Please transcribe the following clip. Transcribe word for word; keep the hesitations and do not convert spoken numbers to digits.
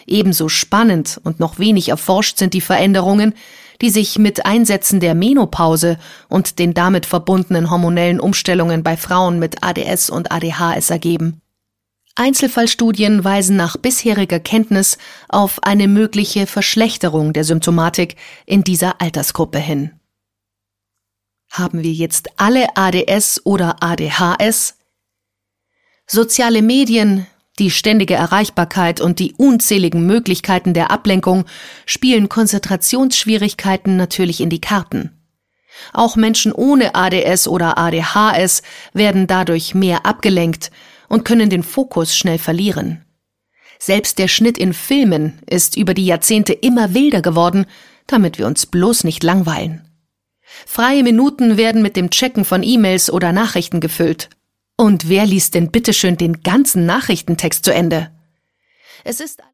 Ebenso spannend und noch wenig erforscht sind die Veränderungen, die sich mit Einsätzen der Menopause und den damit verbundenen hormonellen Umstellungen bei Frauen mit A D S und A D H S ergeben. Einzelfallstudien weisen nach bisheriger Kenntnis auf eine mögliche Verschlechterung der Symptomatik in dieser Altersgruppe hin. Haben wir jetzt alle A D S oder A D H S? Soziale Medien, die ständige Erreichbarkeit und die unzähligen Möglichkeiten der Ablenkung spielen Konzentrationsschwierigkeiten natürlich in die Karten. Auch Menschen ohne A D S oder A D H S werden dadurch mehr abgelenkt und können den Fokus schnell verlieren. Selbst der Schnitt in Filmen ist über die Jahrzehnte immer wilder geworden, damit wir uns bloß nicht langweilen. Freie Minuten werden mit dem Checken von E-Mails oder Nachrichten gefüllt. Und wer liest denn bitteschön den ganzen Nachrichtentext zu Ende? Es ist